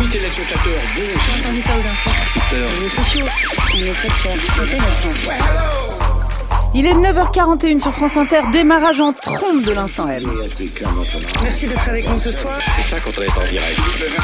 téléspectateurs, bon. J'ai entendu ça aux infos. Les réseaux sociaux, on est fait pour écouter notre Il est 9h41 sur France Inter, démarrage en trompe de l'Instant M. Merci d'être avec nous ce soir. C'est ça quand on est en direct.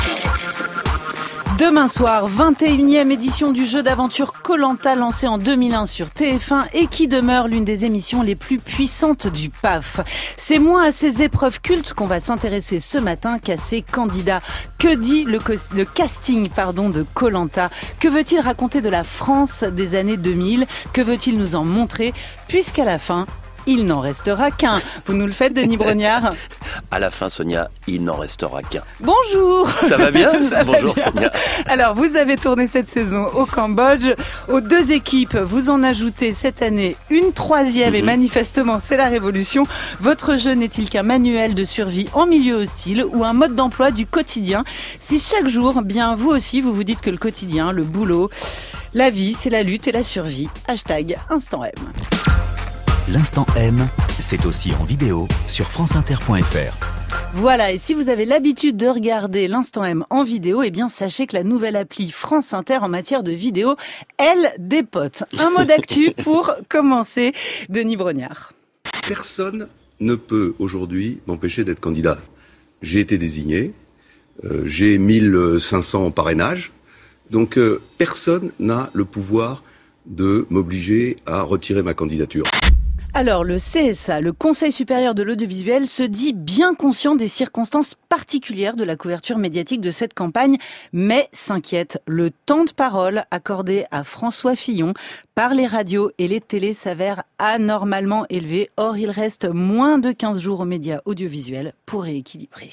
Demain soir, 21e édition du jeu d'aventure Koh-Lanta lancé en 2001 sur TF1 et qui demeure l'une des émissions les plus puissantes du PAF. C'est moins à ces épreuves cultes qu'on va s'intéresser ce matin qu'à ces candidats. Que dit le casting de Koh-Lanta? Que veut-il raconter de la France des années 2000? Que veut-il nous en montrer? Puisqu'à la fin, il n'en restera qu'un. Vous nous le faites, Denis Brognard? À la fin, Sonia, il n'en restera qu'un. Bonjour. Ça va bien? Bonjour, bien. Sonia. Alors, vous avez tourné cette saison au Cambodge. Aux deux équipes, vous en ajoutez cette année une troisième et manifestement, c'est la révolution. Votre jeu n'est-il qu'un manuel de survie en milieu hostile ou un mode d'emploi du quotidien? Si chaque jour, bien vous aussi, vous vous dites que le quotidien, le boulot, la vie, c'est la lutte et la survie. Hashtag Instant M. L'Instant M, c'est aussi en vidéo sur franceinter.fr. Voilà, et si vous avez l'habitude de regarder l'Instant M en vidéo, eh bien sachez que la nouvelle appli France Inter en matière de vidéo, elle dépote. Un mot d'actu pour commencer, Denis Brognard. Personne ne peut aujourd'hui m'empêcher d'être candidat. J'ai été désigné, j'ai 1500 parrainages, donc personne n'a le pouvoir de m'obliger à retirer ma candidature. Alors, le CSA, le Conseil supérieur de l'audiovisuel, se dit bien conscient des circonstances particulières de la couverture médiatique de cette campagne, mais s'inquiète. Le temps de parole accordé à François Fillon par les radios et les télés s'avère anormalement élevé. Or, il reste moins de 15 jours aux médias audiovisuels pour rééquilibrer.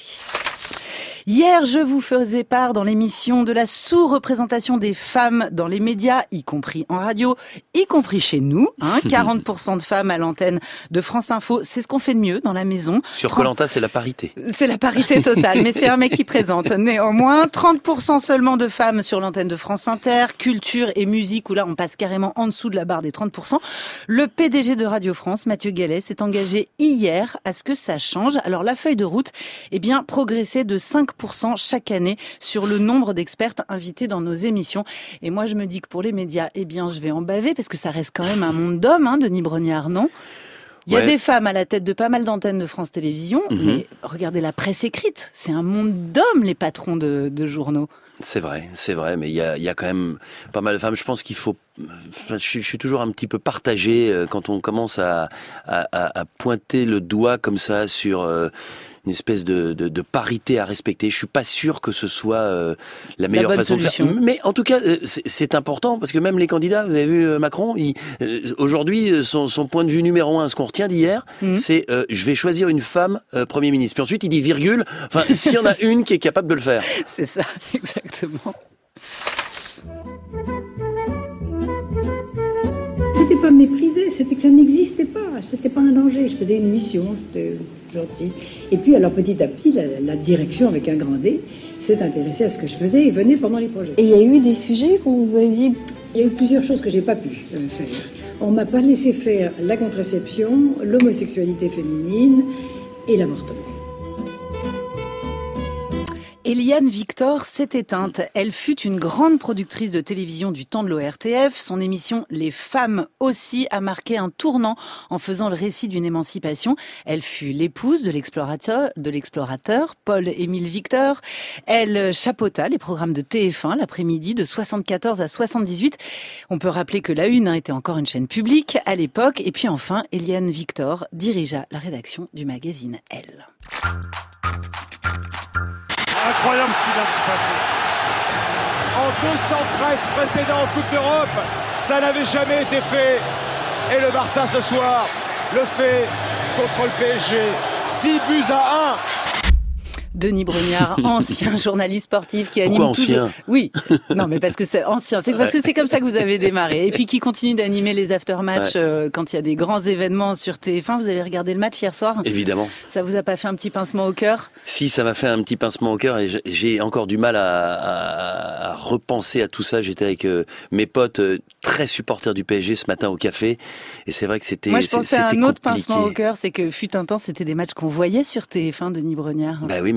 Hier, je vous faisais part dans l'émission de la sous-représentation des femmes dans les médias, y compris en radio, y compris chez nous. 40% de femmes à l'antenne de France Info, c'est ce qu'on fait de mieux dans la maison. Sur Koh-Lanta, c'est la parité. C'est la parité totale, mais c'est un mec qui présente. Néanmoins, 30% seulement de femmes sur l'antenne de France Inter, culture et musique, où là on passe carrément en dessous de la barre des 30%. Le PDG de Radio France, Mathieu Gallet, s'est engagé hier à ce que ça change. Alors la feuille de route, progresser de 5% chaque année sur le nombre d'expertes invités dans nos émissions. Et moi, je me dis que pour les médias, je vais en baver parce que ça reste quand même un monde d'hommes, Denis Brognard, non? Il y a des femmes à la tête de pas mal d'antennes de France Télévisions, mais regardez la presse écrite. C'est un monde d'hommes, les patrons de journaux. C'est vrai, mais il y a quand même pas mal de femmes. Je pense qu'il faut... Je suis toujours un petit peu partagé quand on commence à pointer le doigt comme ça sur... une espèce de parité à respecter. Je suis pas sûr que ce soit la meilleure façon de faire. Mais en tout cas, c'est important parce que même les candidats, vous avez vu Macron, aujourd'hui, son point de vue numéro 1, ce qu'on retient d'hier, c'est je vais choisir une femme Premier ministre. Puis ensuite, il dit virgule. Enfin, s'il y en a une qui est capable de le faire. C'est ça, exactement. C'était pas méprisé, c'était que ça n'existait pas, c'était pas un danger. Je faisais une émission, j'étais gentille. Et puis alors petit à petit, la direction avec un grand D s'est intéressée à ce que je faisais et venait pendant les projets. Et il y a eu des sujets qu'on vous a dit? Il y a eu plusieurs choses que j'ai pas pu faire. On m'a pas laissé faire la contraception, l'homosexualité féminine et l'avortement. Eliane Victor s'est éteinte. Elle fut une grande productrice de télévision du temps de l'ORTF. Son émission Les femmes aussi a marqué un tournant en faisant le récit d'une émancipation. Elle fut l'épouse de l'explorateur Paul-Émile Victor. Elle chapeauta les programmes de TF1 l'après-midi de 74 à 78. On peut rappeler que La Une était encore une chaîne publique à l'époque. Et puis enfin, Eliane Victor dirigea la rédaction du magazine Elle. Incroyable ce qui vient de se passer. En 213 précédents en Coupe d'Europe, ça n'avait jamais été fait. Et le Barça ce soir le fait contre le PSG. 6-1. Denis Brognard, ancien journaliste sportif qui anime... Pourquoi ancien ? Oui, non mais parce que c'est ancien, c'est parce que c'est comme ça que vous avez démarré. Et puis qui continue d'animer les after-matchs quand il y a des grands événements sur TF1. Vous avez regardé le match hier soir ? Évidemment. Ça vous a pas fait un petit pincement au cœur ? Si, ça m'a fait un petit pincement au cœur et j'ai encore du mal à repenser à tout ça. J'étais avec mes potes très supporters du PSG ce matin au café et c'est vrai que c'était compliqué. Moi je pensais à un autre compliqué. pincement au cœur, c'est que fut un temps c'était des matchs qu'on voyait sur TF1, Denis Brognard. Bah oui, mais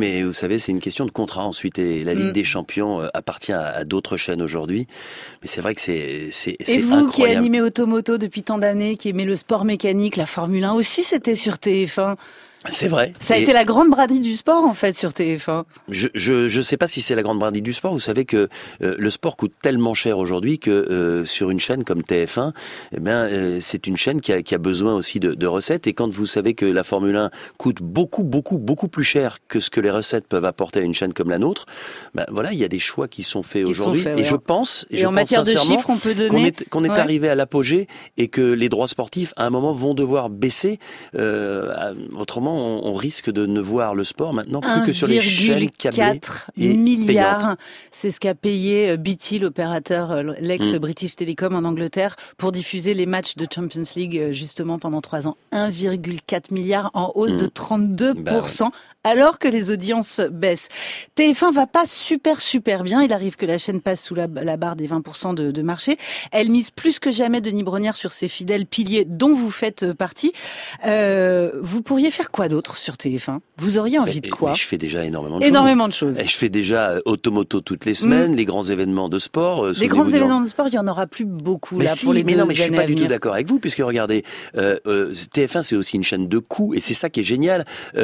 mais vous savez, c'est une question de contrat ensuite. Et la Ligue des Champions appartient à d'autres chaînes aujourd'hui. Mais c'est vrai que c'est Et vous, incroyable. qui animez Automoto depuis tant d'années, qui aimez le sport mécanique, la Formule 1 aussi, c'était sur TF1. C'est vrai. Ça a été la grande bradie du sport, en fait, sur TF1. Je sais pas si c'est la grande bradie du sport. Vous savez que le sport coûte tellement cher aujourd'hui que sur une chaîne comme TF1, c'est une chaîne qui a besoin aussi de recettes. Et quand vous savez que la Formule 1 coûte beaucoup plus cher que ce que les recettes peuvent apporter à une chaîne comme la nôtre, voilà, il y a des choix qui sont faits aujourd'hui. Et je pense, en matière de chiffres, on peut donner qu'on est arrivé à l'apogée et que les droits sportifs, à un moment, vont devoir baisser. Autrement, on risque de ne voir le sport maintenant plus que sur les chaînes câblées 1,4 milliard, c'est ce qu'a payé BT, l'opérateur, l'ex-British Telecom en Angleterre, pour diffuser les matchs de Champions League justement pendant 3 ans. 1,4 milliard en hausse de 32%. Alors que les audiences baissent. TF1 va pas super bien. Il arrive que la chaîne passe sous la barre des 20% de marché. Elle mise plus que jamais, Denis Brognard, sur ses fidèles piliers dont vous faites partie. Vous pourriez faire quoi d'autre sur TF1 ? Vous auriez envie de quoi ? Je fais déjà énormément de choses. Je fais déjà Automoto toutes les semaines, les grands événements de sport. Les grands événements de sport, il y en aura plus beaucoup pour les 2 années à venir. Je suis pas du tout d'accord avec vous, puisque regardez, TF1 c'est aussi une chaîne de coûts, et c'est ça qui est génial.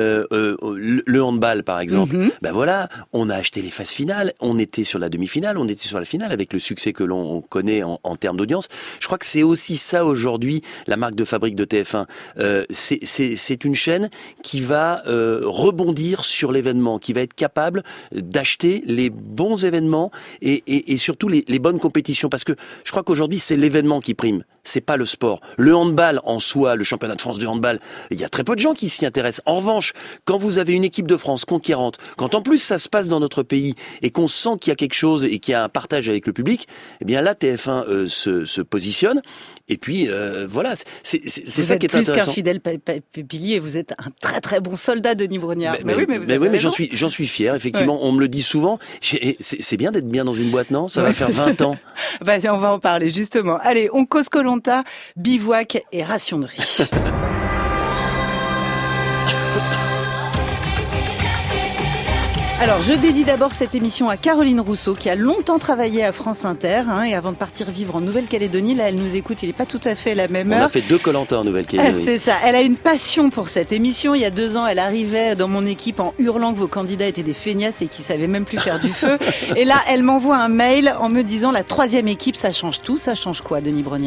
Le handball, par exemple, on a acheté les phases finales, on était sur la demi-finale, on était sur la finale avec le succès que l'on connaît en termes d'audience. Je crois que c'est aussi ça aujourd'hui, la marque de fabrique de TF1. C'est une chaîne qui va rebondir sur l'événement, qui va être capable d'acheter les bons événements et surtout les bonnes compétitions, parce que je crois qu'aujourd'hui c'est l'événement qui prime, c'est pas le sport. Le handball en soi, le championnat de France de handball, il y a très peu de gens qui s'y intéressent. En revanche, quand vous avez une équipe de France conquérante, quand en plus ça se passe dans notre pays et qu'on sent qu'il y a quelque chose et qu'il y a un partage avec le public, eh bien là TF1 se positionne. Et puis voilà, c'est ça qui est intéressant. Vous êtes plus qu'un fidèle pilier, vous êtes un très bon soldat, Denis Brognard. Mais j'en suis fier. Effectivement, on me le dit souvent. C'est bien d'être bien dans une boîte, non ? Ça va faire 20 ans. On va en parler justement. Allez, on cause Koh-Lanta, bivouac et ration de riz. Alors, je dédie d'abord cette émission à Caroline Rousseau, qui a longtemps travaillé à France Inter, et avant de partir vivre en Nouvelle-Calédonie, là, elle nous écoute, il n'est pas tout à fait la même heure. On a fait 2 Koh-Lanta en Nouvelle-Calédonie. C'est ça. Elle a une passion pour cette émission. Il y a 2 ans, elle arrivait dans mon équipe en hurlant que vos candidats étaient des feignasses et qu'ils savaient même plus faire du feu. Et là, elle m'envoie un mail en me disant la 3e équipe, ça change tout. Ça change quoi, Denis Brognard ?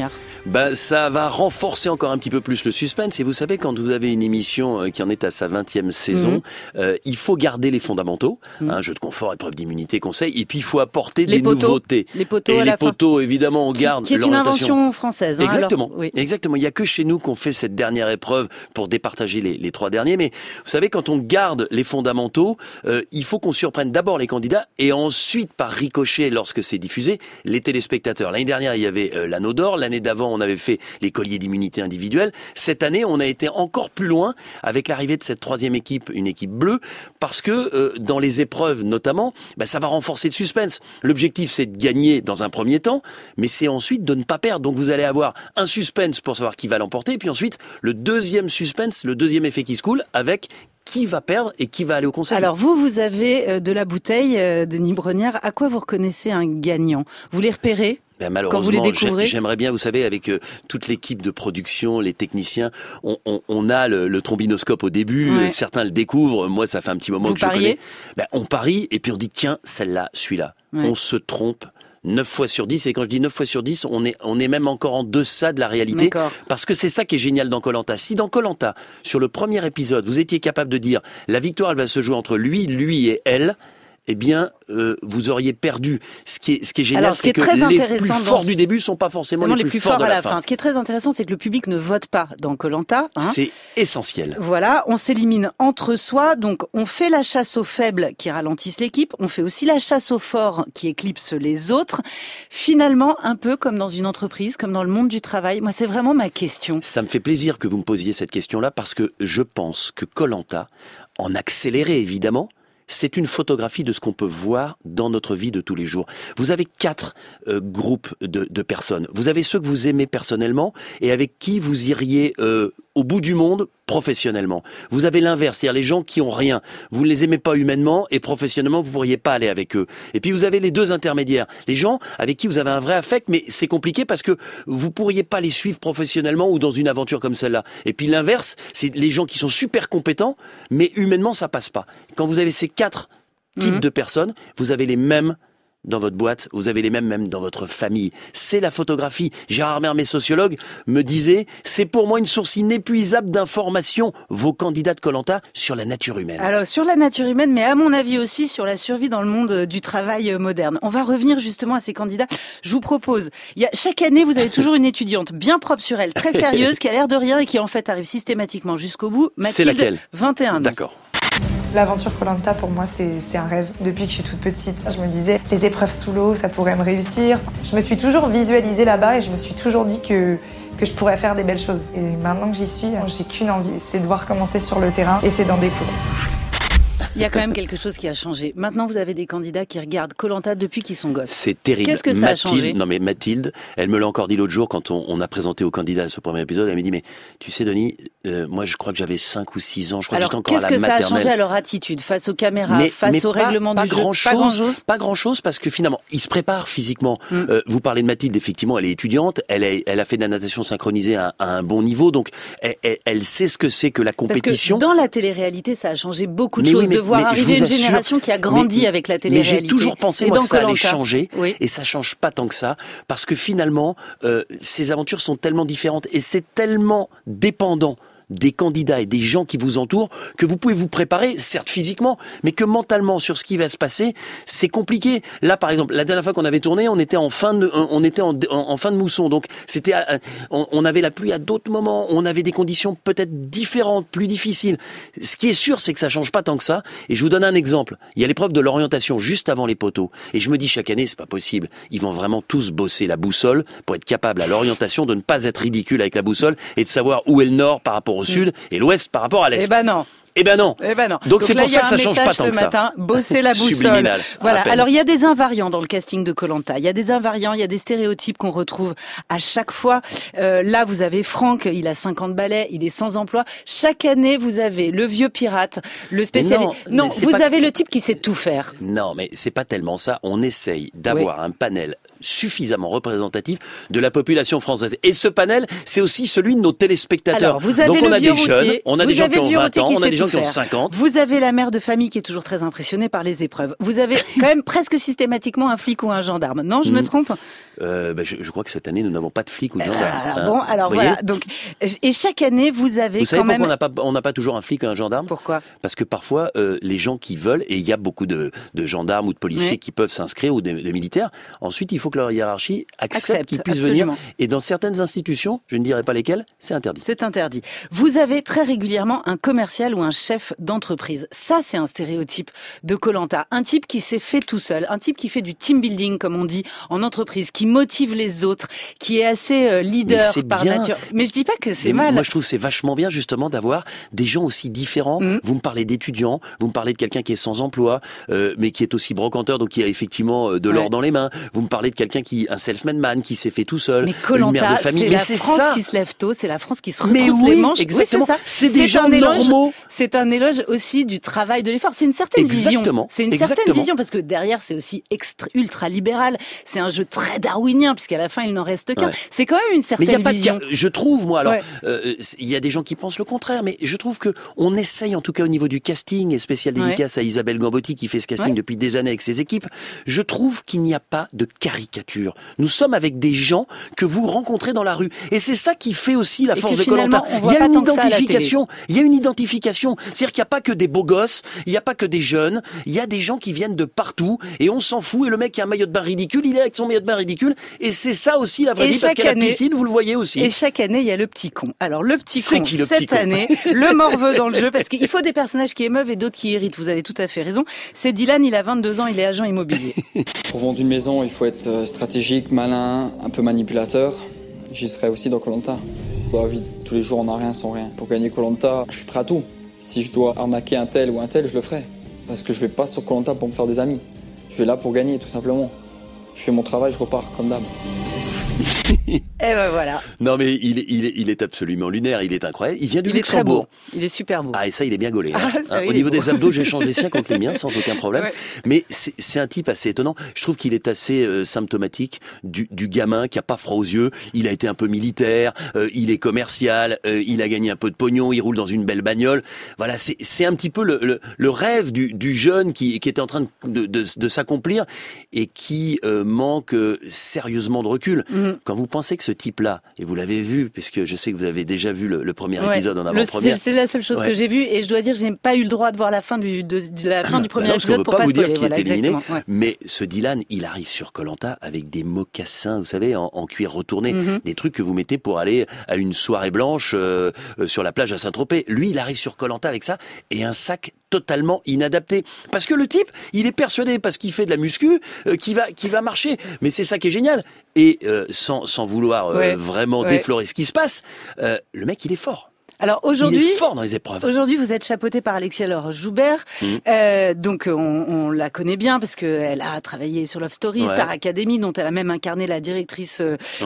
Ça va renforcer encore un petit peu plus le suspense. Et vous savez, quand vous avez une émission qui en est à sa 20e saison, il faut garder les fondamentaux. Jeu de confort, épreuve d'immunité, conseil. Et puis, il faut apporter des nouveautés. Les poteaux et les poteaux, évidemment, on garde qui est une invention française. Exactement. Alors, oui. Exactement. Il n'y a que chez nous qu'on fait cette dernière épreuve pour départager les 3 derniers. Mais vous savez, quand on garde les fondamentaux, il faut qu'on surprenne d'abord les candidats et ensuite, par ricochet, lorsque c'est diffusé, les téléspectateurs. L'année dernière, il y avait l'anneau d'or. L'année d'avant, on avait fait les colliers d'immunité individuelle. Cette année, on a été encore plus loin avec l'arrivée de cette 3e équipe, une équipe bleue, parce que dans les épreuves notamment, ça va renforcer le suspense. L'objectif, c'est de gagner dans un premier temps, mais c'est ensuite de ne pas perdre. Donc vous allez avoir un suspense pour savoir qui va l'emporter, et puis ensuite le deuxième suspense, le deuxième effet qui se coule avec qui va perdre et qui va aller au conseil. Alors vous avez de la bouteille, Denis Brognard. À quoi vous reconnaissez un gagnant ? Vous les repérez ? Malheureusement, j'aimerais bien, vous savez, avec toute l'équipe de production, les techniciens, on a le trombinoscope au début, certains le découvrent, moi ça fait un petit moment que je connais. On parie et puis on dit tiens, celle-là, celui-là. On se trompe 9 fois sur 10, et quand je dis 9 fois sur 10, on est même encore en deçà de la réalité. Parce que c'est ça qui est génial dans Koh-Lanta. Si dans Koh-Lanta, sur le premier épisode, vous étiez capable de dire la victoire elle va se jouer entre lui et elle, eh bien, vous auriez perdu. Ce qui est génial, c'est que les plus forts du début sont pas forcément les plus forts à la fin. Ce qui est très intéressant, c'est que le public ne vote pas dans Koh-Lanta. C'est essentiel. Voilà, on s'élimine entre soi, donc on fait la chasse aux faibles qui ralentissent l'équipe, on fait aussi la chasse aux forts qui éclipsent les autres. Finalement, un peu comme dans une entreprise, comme dans le monde du travail. Moi, c'est vraiment ma question. Ça me fait plaisir que vous me posiez cette question-là, parce que je pense que Koh-Lanta, en accéléré évidemment, c'est une photographie de ce qu'on peut voir dans notre vie de tous les jours. Vous avez 4 groupes de personnes. Vous avez ceux que vous aimez personnellement et avec qui vous iriez au bout du monde professionnellement. Vous avez l'inverse, c'est-à-dire les gens qui ont rien. Vous ne les aimez pas humainement et professionnellement, vous pourriez pas aller avec eux. Et puis vous avez les deux intermédiaires. Les gens avec qui vous avez un vrai affect, mais c'est compliqué parce que vous pourriez pas les suivre professionnellement ou dans une aventure comme celle-là. Et puis l'inverse, c'est les gens qui sont super compétents, mais humainement, ça passe pas. Quand vous avez ces 4 types de personnes, vous avez les mêmes dans votre boîte, vous avez les mêmes même dans votre famille. C'est la photographie. Gérard Mermet, sociologue, me disait, c'est pour moi une source inépuisable d'informations, vos candidats de Koh-Lanta sur la nature humaine. Alors, sur la nature humaine, mais à mon avis aussi sur la survie dans le monde du travail moderne. On va revenir justement à ces candidats. Je vous propose, chaque année, vous avez toujours une étudiante bien propre sur elle, très sérieuse, qui a l'air de rien et qui en fait arrive systématiquement jusqu'au bout. Mathilde, c'est laquelle ? 21 ans. D'accord. L'aventure Koh-Lanta, pour moi, c'est un rêve. Depuis que je suis toute petite, je me disais, les épreuves sous l'eau, ça pourrait me réussir. Je me suis toujours visualisée là-bas et je me suis toujours dit que je pourrais faire des belles choses. Et maintenant que j'y suis, j'ai qu'une envie, c'est de voir commencer sur le terrain et c'est d'en découdre. Il y a quand même quelque chose qui a changé. Maintenant, vous avez des candidats qui regardent Koh-Lanta depuis qu'ils sont gosses. C'est terrible. Qu'est-ce que ça a changé ? Non mais Mathilde, elle me l'a encore dit l'autre jour quand on a présenté aux candidats ce premier épisode. Elle m'a dit, mais tu sais Denis, moi je crois que j'avais 5 ou 6 ans. Je crois que j'étais encore à la maternelle. Alors qu'est-ce que ça a changé à leur attitude face aux caméras, face au règlement du jeu ? Pas grand-chose parce que finalement, ils se préparent physiquement. Vous parlez de Mathilde, effectivement, elle est étudiante. Elle a fait de la natation synchronisée à un bon niveau. Donc elle sait ce que c'est que la compétition. Parce que dans la télé-réalité, ça a changé beaucoup de choses. De voir arriver une génération qui a grandi avec la télé-réalité. Mais j'ai toujours pensé moi, que ça allait changer, oui. Et ça change pas tant que ça, parce que finalement, ces aventures sont tellement différentes et c'est tellement dépendant des candidats et des gens qui vous entourent que vous pouvez vous préparer, certes physiquement, mais que mentalement sur ce qui va se passer, c'est compliqué. Là, par exemple, la dernière fois qu'on avait tourné, on était en fin de mousson, donc c'était, on avait la pluie à d'autres moments, on avait des conditions peut-être différentes, plus difficiles. Ce qui est sûr, c'est que ça change pas tant que ça. Et je vous donne un exemple. Il y a l'épreuve de l'orientation juste avant les poteaux, et je me dis chaque année, c'est pas possible. Ils vont vraiment tous bosser la boussole pour être capables à l'orientation de ne pas être ridicule avec la boussole et de savoir où est le nord par rapport au sud et l'ouest par rapport à l'est. Eh ben non. Eh ben non. Donc c'est pour ça que ça change pas tant que ça. Matin, bosser la boussole. Subliminal. Voilà. Alors il y a des invariants dans le casting de Koh-Lanta. Il y a des invariants, il y a des stéréotypes qu'on retrouve à chaque fois. Là, vous avez Franck, il a 50 balais, il est sans emploi. Chaque année, vous avez le vieux pirate, le spécialiste. Non, vous avez le type qui sait tout faire. Non, mais c'est pas tellement ça. On essaye d'avoir un panel suffisamment représentatif de la population française. Et ce panel, c'est aussi celui de nos téléspectateurs. Alors, vous avez donc on a des jeunes, routier, on a des gens qui ont 20 ans, on a des gens qui ont 50. Vous avez la mère de famille qui est toujours très impressionnée par les épreuves. Vous avez quand même presque systématiquement un flic ou un gendarme. Non, je me trompe ? Je crois que cette année, nous n'avons pas de flic ou de gendarme. Alors voilà. Donc, et chaque année, vous avez quand même... Vous savez pourquoi on n'a pas toujours un flic ou un gendarme ? Pourquoi ? Parce que parfois, les gens qui veulent, et il y a beaucoup de gendarmes ou de policiers qui peuvent s'inscrire, ou de militaires, ensuite il faut que leur hiérarchie accepte qu'ils puissent venir. Et dans certaines institutions, je ne dirai pas lesquelles, c'est interdit. C'est interdit. Vous avez très régulièrement un commercial ou un chef d'entreprise. Ça, c'est un stéréotype de Koh-Lanta. Un type qui s'est fait tout seul, un type qui fait du team building, comme on dit, en entreprise, qui motive les autres, qui est assez leader par nature. Mais je dis pas que c'est mal. Moi, je trouve que c'est vachement bien, justement, d'avoir des gens aussi différents. Vous me parlez d'étudiants, vous me parlez de quelqu'un qui est sans emploi, mais qui est aussi brocanteur, donc qui a effectivement de l'or dans les mains. Vous me parlez de quelqu'un un self-made man, qui s'est fait tout seul. Mais Koh-Lanta, c'est la France qui se lève tôt, c'est la France qui se retrousse les manches. Exactement. Oui, c'est des gens normaux. C'est un éloge aussi du travail, de l'effort. C'est une certaine vision. C'est une certaine vision, parce que derrière, c'est aussi ultra libéral. C'est un jeu très darwinien, puisqu'à la fin, il n'en reste qu'un. C'est quand même une certaine vision. Je trouve, moi, alors, il y a des gens qui pensent le contraire, mais je trouve que on essaye, en tout cas au niveau du casting, et spécial dédicace à Isabelle Gambotti, qui fait ce casting depuis des années avec ses équipes. Je trouve qu'il n'y a pas de caricature. Nous sommes avec des gens que vous rencontrez dans la rue. Et c'est ça qui fait aussi la force de Koh-Lanta. Il y a une identification. Il y a une identification. C'est-à-dire qu'il n'y a pas que des beaux gosses, il n'y a pas que des jeunes, il y a des gens qui viennent de partout et on s'en fout. Et le mec qui a un maillot de bain ridicule, il est avec son maillot de bain ridicule. Et c'est ça aussi la vraie vie, parce qu'à la piscine, vous le voyez aussi. Et chaque année, il y a le petit con. Alors, le petit con, cette année, le morveux dans le jeu, parce qu'il faut des personnages qui émeuvent et d'autres qui irritent. Vous avez tout à fait raison. C'est Dylan, il a 22 ans, il est agent immobilier. Pour vendre une maison, il faut être stratégique, malin, un peu manipulateur. J'y serai aussi dans Koh-Lanta. Dans la vie, tous les jours, on n'a rien sans rien. Pour gagner Koh-Lanta, je suis prêt à tout. Si je dois arnaquer un tel ou un tel, je le ferai. Parce que je vais pas sur Koh-Lanta pour me faire des amis. Je vais là pour gagner, tout simplement. Je fais mon travail, je repars comme d'hab. Et ben voilà. Non mais il est absolument lunaire, il est incroyable. Il vient du Luxembourg. Il est super beau. Ah et ça il est bien gaulé. Hein. Oui, au niveau des abdos, j'échange les siens contre les miens sans aucun problème. Ouais. Mais c'est un type assez étonnant. Je trouve qu'il est assez symptomatique du gamin qui a pas froid aux yeux. Il a été un peu militaire, il est commercial, il a gagné un peu de pognon, il roule dans une belle bagnole. Voilà, c'est un petit peu le rêve du jeune qui était en train de s'accomplir et qui manque sérieusement de recul. Quand vous pensez que ce type-là, et vous l'avez vu, puisque je sais que vous avez déjà vu le premier épisode en avant-première. C'est la seule chose que j'ai vue, et je dois dire que je n'ai pas eu le droit de voir la fin du premier épisode pour pas vous dire spoiler. Qui est éliminé. Mais ce Dylan, il arrive sur Koh-Lanta avec des mocassins, vous savez, en cuir retourné, des trucs que vous mettez pour aller à une soirée blanche sur la plage à Saint-Tropez. Lui, il arrive sur Koh-Lanta avec ça et un sac totalement inadapté. Parce que le type, il est persuadé, parce qu'il fait de la muscu, qu'il va marcher. Mais c'est ça qui est génial. Et sans vouloir vraiment déflorer ce qui se passe, le mec, il est fort. Alors aujourd'hui, il est fort dans les épreuves. Aujourd'hui, vous êtes chapeauté par Alexia Laroche-Joubert. Donc on la connaît bien parce que elle a travaillé sur Love Story, Star Academy, dont elle a même incarné la directrice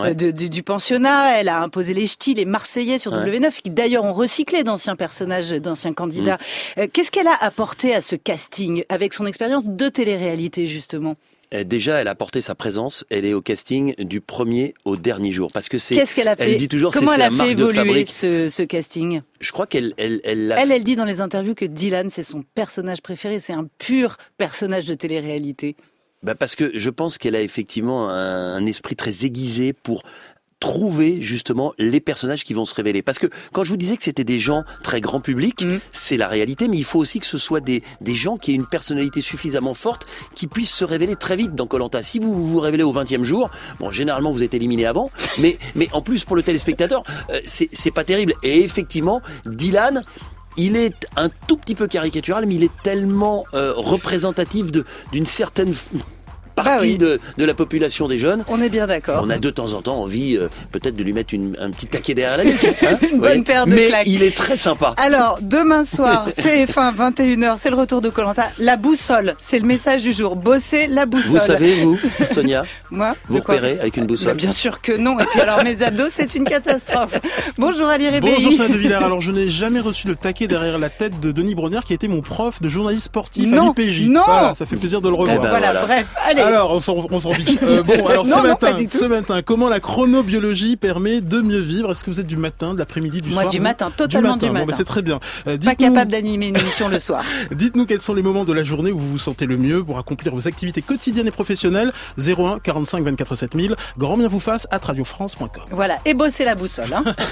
du pensionnat. Elle a imposé les ch'tis, les Marseillais sur W9, qui d'ailleurs ont recyclé d'anciens personnages, d'anciens candidats. Qu'est-ce qu'elle a apporté à ce casting avec son expérience de télé-réalité justement? Déjà, elle a porté sa présence. Elle est au casting du premier au dernier jour, parce que c'est. Qu'est-ce qu'elle a fait? Elle dit toujours, comment elle a sa marque fait de évoluer fabrique. ce casting? Je crois qu'elle Elle dit dans les interviews que Dylan, c'est son personnage préféré. C'est un pur personnage de télé-réalité. Parce que je pense qu'elle a effectivement un esprit très aiguisé pour trouver justement les personnages qui vont se révéler. Parce que quand je vous disais que c'était des gens très grand public, c'est la réalité, mais il faut aussi que ce soit des gens qui aient une personnalité suffisamment forte qui puissent se révéler très vite dans Koh-Lanta. Si vous vous révélez au 20e jour, bon, généralement vous êtes éliminé avant, mais en plus pour le téléspectateur, c'est pas terrible. Et effectivement, Dylan, il est un tout petit peu caricatural, mais il est tellement représentatif d'une certaine partie de la population des jeunes. On est bien d'accord. On a de temps en temps envie peut-être de lui mettre un petit taquet derrière la nuque. Une bonne paire de claques. Mais il est très sympa. Alors, demain soir, TF1, 21h, c'est le retour de Koh-Lanta. La boussole, c'est le message du jour. Bossez la boussole. Vous savez, vous, Sonia, moi, vous repérez avec une boussole? Bien sûr que non. Et puis alors, mes abdos, c'est une catastrophe. Bonjour Ali Rébéi. Bonjour Sonia De Villers. Alors, je n'ai jamais reçu le taquet derrière la tête de Denis Brognard, qui a été mon prof de journaliste sportif à l'IPJ. Non. Voilà, ça fait plaisir de le revoir. Voilà, bref, allez. Alors, on s'en fiche. Bon, alors ce matin, comment la chronobiologie permet de mieux vivre? Est-ce que vous êtes du matin, de l'après-midi, du soir? Moi, du matin, totalement du matin. Bon, c'est très bien. Pas capable d'animer une émission le soir. Dites-nous quels sont les moments de la journée où vous vous sentez le mieux pour accomplir vos activités quotidiennes et professionnelles. 01 45 24 7000. Grand bien vous fasse @ radiofrance.com. Voilà, et bossez la boussole. Hein.